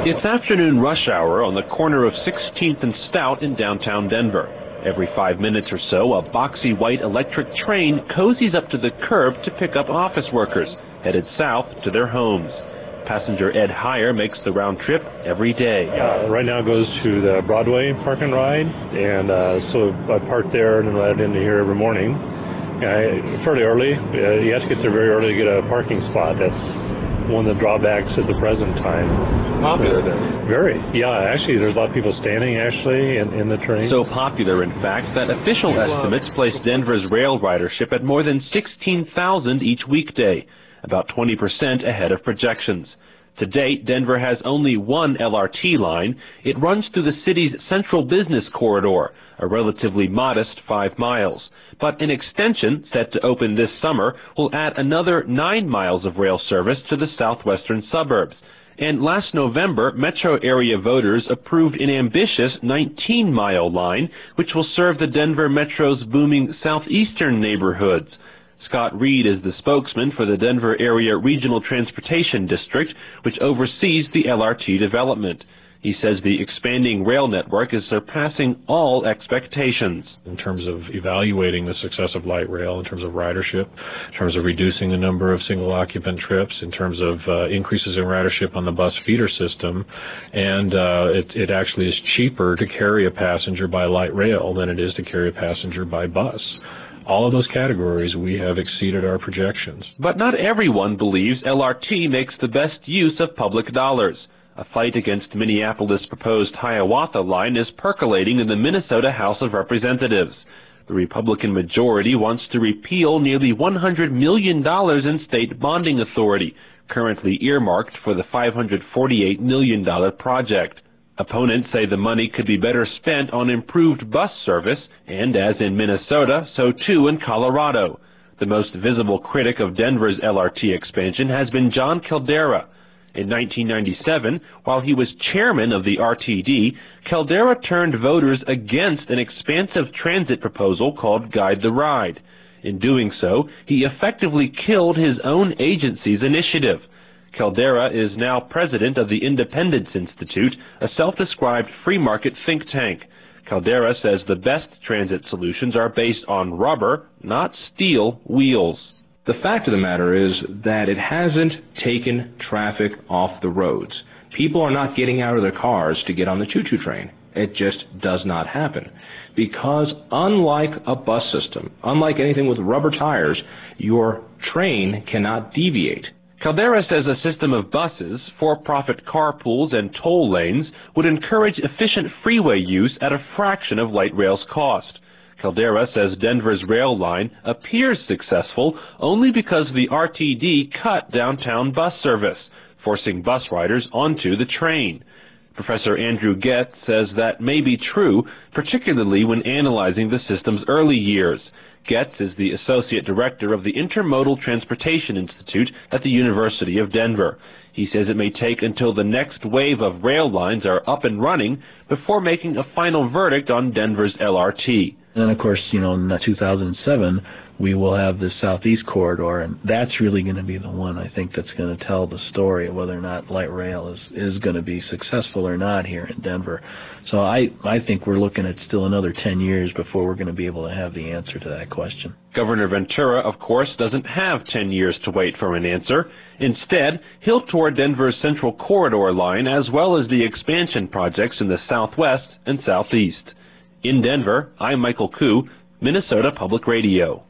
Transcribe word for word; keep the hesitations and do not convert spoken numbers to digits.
It's afternoon rush hour on the corner of sixteenth and Stout in downtown Denver. Every five minutes or so, a boxy white electric train cozies up to the curb to pick up office workers headed south to their homes. Passenger Ed Heyer makes the round trip every day. Yeah, right now it goes to the Broadway Park and Ride, and uh, so I park there and ride into here every morning. Uh, fairly early. Uh, you have to get there very early to get a parking spot. That's one of the drawbacks at the present time. Popular then? Very. Yeah, actually there's a lot of people standing actually in, in the train. So popular, in fact, that official estimates place Denver's rail ridership at more than sixteen thousand each weekday, about twenty percent ahead of projections. To date, Denver has only one L R T line. It runs through the city's central business corridor, a relatively modest five miles. But an extension, set to open this summer, will add another nine miles of rail service to the southwestern suburbs. And last November, metro area voters approved an ambitious nineteen mile line, which will serve the Denver Metro's booming southeastern neighborhoods. Scott Reed is the spokesman for the Denver Area Regional Transportation District, which oversees the L R T development. He says the expanding rail network is surpassing all expectations. In terms of evaluating the success of light rail, in terms of ridership, in terms of reducing the number of single occupant trips, in terms of uh, increases in ridership on the bus feeder system, and uh, it, it actually is cheaper to carry a passenger by light rail than it is to carry a passenger by bus. All of those categories, we have exceeded our projections. But not everyone believes L R T makes the best use of public dollars. A fight against Minneapolis' proposed Hiawatha line is percolating in the Minnesota House of Representatives. The Republican majority wants to repeal nearly one hundred million dollars in state bonding authority, currently earmarked for the five hundred forty-eight million dollars project. Opponents say the money could be better spent on improved bus service, and as in Minnesota, so too in Colorado. The most visible critic of Denver's L R T expansion has been John Caldera. In nineteen ninety-seven, while he was chairman of the R T D, Caldera turned voters against an expansive transit proposal called Guide the Ride. In doing so, he effectively killed his own agency's initiative. Caldera is now president of the Independence Institute, a self-described free market think tank. Caldera says the best transit solutions are based on rubber, not steel, wheels. The fact of the matter is that it hasn't taken traffic off the roads. People are not getting out of their cars to get on the choo-choo train. It just does not happen. Because unlike a bus system, unlike anything with rubber tires, your train cannot deviate. Caldera says a system of buses, for-profit carpools, and toll lanes would encourage efficient freeway use at a fraction of light rail's cost. Caldera says Denver's rail line appears successful only because the R T D cut downtown bus service, forcing bus riders onto the train. Professor Andrew Getz says that may be true, particularly when analyzing the system's early years. Getz is the Associate Director of the Intermodal Transportation Institute at the University of Denver. He says it may take until the next wave of rail lines are up and running before making a final verdict on Denver's L R T. And of course, you know, in two thousand seven, we will have the Southeast Corridor, and that's really going to be the one, I think, that's going to tell the story of whether or not light rail is, is going to be successful or not here in Denver. So I, I think we're looking at still another ten years before we're going to be able to have the answer to that question. Governor Ventura, of course, doesn't have ten years to wait for an answer. Instead, he'll tour Denver's Central Corridor line as well as the expansion projects in the southwest and southeast. In Denver, I'm Michael Koo, Minnesota Public Radio.